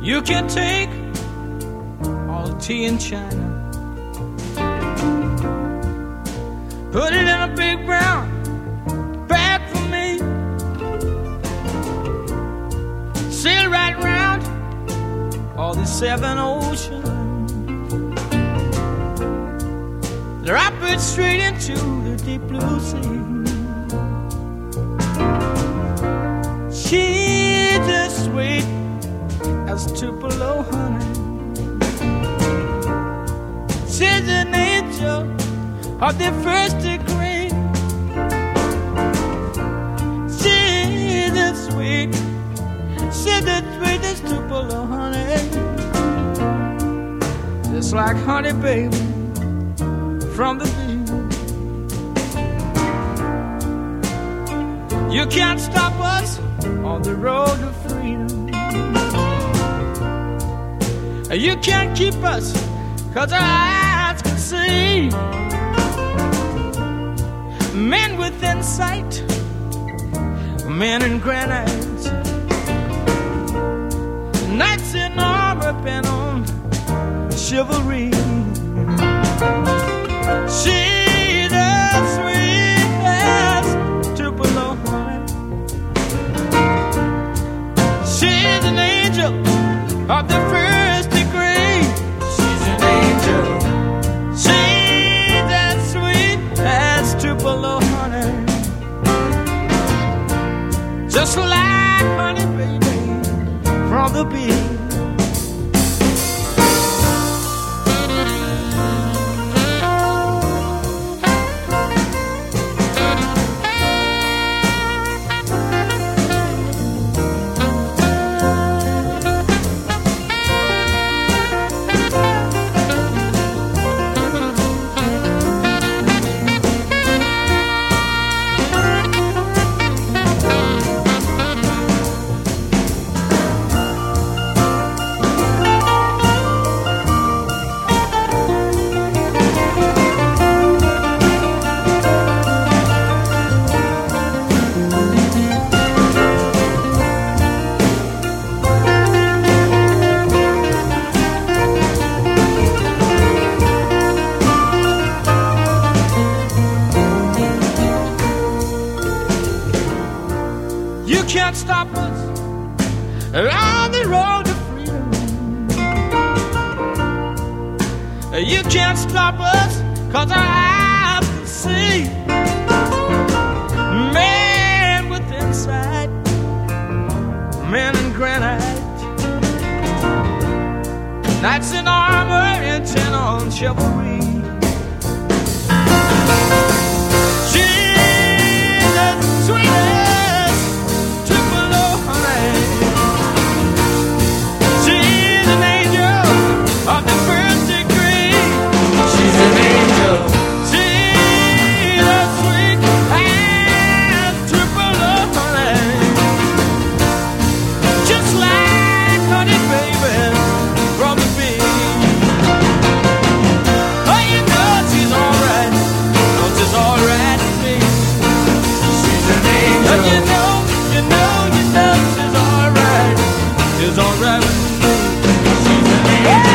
You can take all the tea in China, put it in a big brown bag for me, sail right round all the 7 oceans, drop it straight into the deep blue sea. She's as sweet as Tupelo honey. She's an angel of the first degree. She's as sweet, she's as sweet as Tupelo honey. Just like honey, baby, from the bee. You can't stop us on the road to freedom. You can't keep us, 'cause our eyes can see. Men within sight, men in granite, knights in armor bent on chivalry. She's as sweet as Tupelo honey. She's an angel of the first degree. She's an angel. She's as sweet as Tupelo honey. Just like honey, baby, from the bee. Can't stop us on the road to freedom. You can't stop us, 'cause our eyes can see. Men with insight, men in granite, knights in armor intent on chivalry. She's the sweetest of the first degree. She's an angel. She's as sweet as Tupelo honey. Just like honey, baby, from the bee. Oh, you know she's alright. Oh, she's alright to me. She's an angel. Oh, you know she's alright. She's alright with me. She's an angel.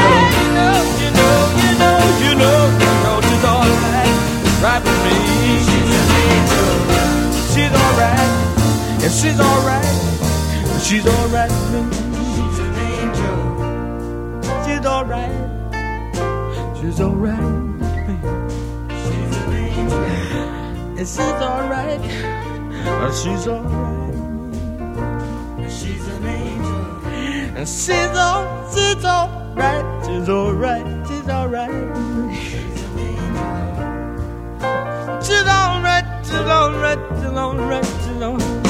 Right with me. She's an angel. She's alright. And she's alright. She's alright with me. She's an angel. She's alright. She's alright with me. She's an angel. And she's alright. She's alright. She's an angel. And she's alright. She's alright. She's alright. She's alright with me. She's alright, she's alright, she's alright, she's alright.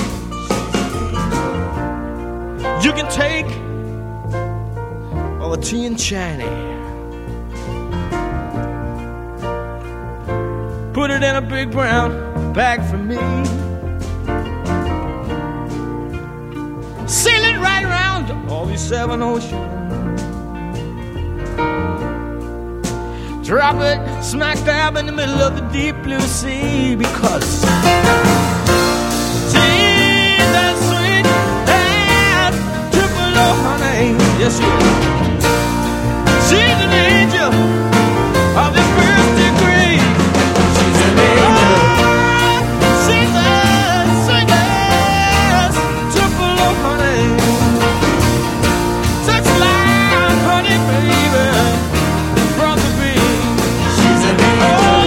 You can take all the tea in China, put it in a big brown bag for me, sail it right around all these 7 oceans, drop it smack dab in the middle of the deep blue sea, because she's as sweet as Tupelo honey. Yes, Yes, she is. She's an angel of the first degree. She's an angel. She's a sweetest triple of honey. Such like honey, baby, from the bee. She's an angel. Oh,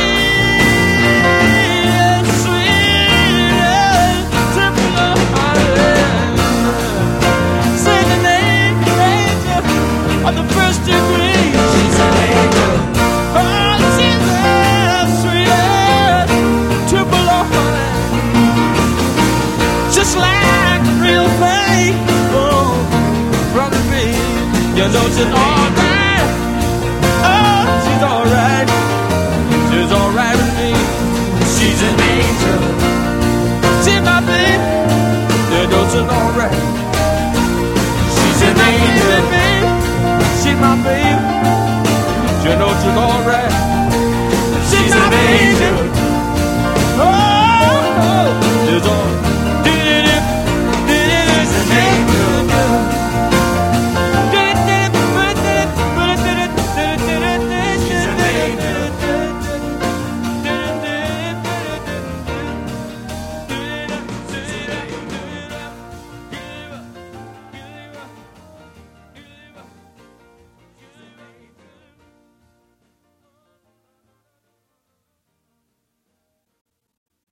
sweet, triple of honey. Say the name, angel of the first degree. She's an angel. Oh, she's a sweet triple of honey. Just like real thing, oh, from the bee. You know she's alright. Oh, she's alright. She's alright with me. She's an angel. She's my baby. You know she's alright. She's an angel. She's my baby.